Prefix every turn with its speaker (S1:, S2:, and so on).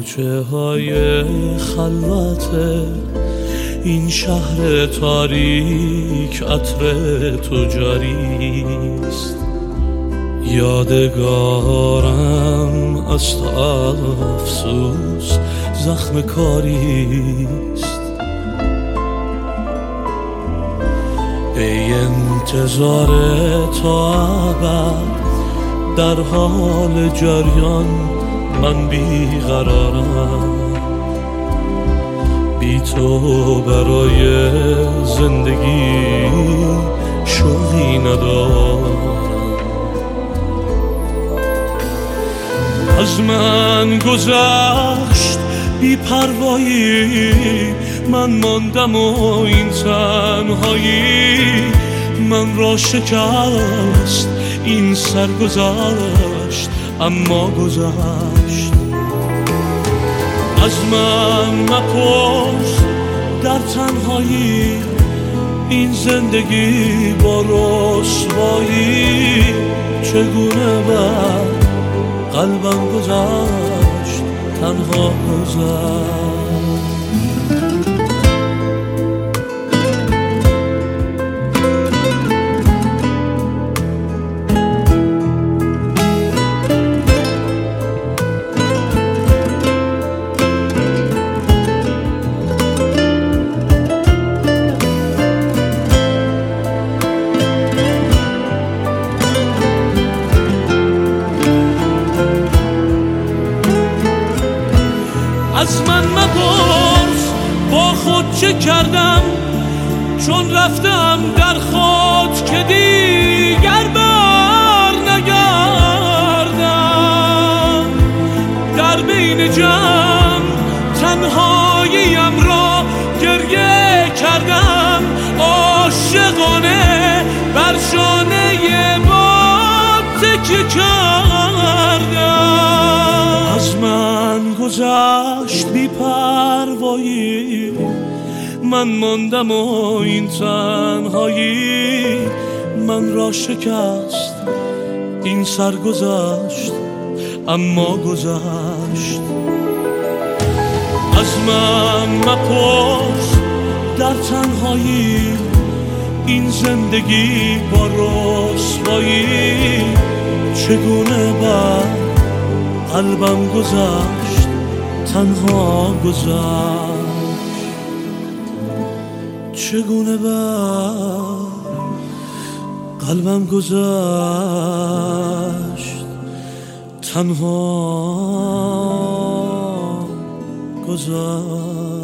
S1: کوچه های خلوت این شهر تاریک عطر تو جاریست. یادگارم از تو افسوس زخم کاریست. ای انتظار تا ابد در حال جریان من بیقرارم، بی تو برای زندگی شوقی ندارم. از من گذشت بی پروایی، من ماندم و این تنهایی من را شکست. این سرگذشت اما گذشت. از من مپرس در تنهایی این زندگی با رسوایی چگونه بر قلبم گذشت، تنها گذشت. از من مپرس با خود چه کردم، چون رفتم در خود که دیگر بر نگردم. در بین جمع تنهاییم را گریه کردم، عاشقانه بر شانه باد تکیه کردم. از من گذشت بی پروایی، من ماندم و این تنهایی من را شکست. این سر گذشت اما گذشت. از من مپرس در تنهایی این زندگی با رسوایی چگونه بر قلبم گذشت، تنها گذشت. چگونه بر قلبم گذشت، تنها گذشت.